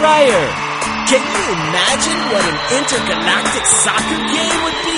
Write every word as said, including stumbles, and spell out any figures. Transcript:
Breyer. Can you imagine what an intergalactic soccer game would be?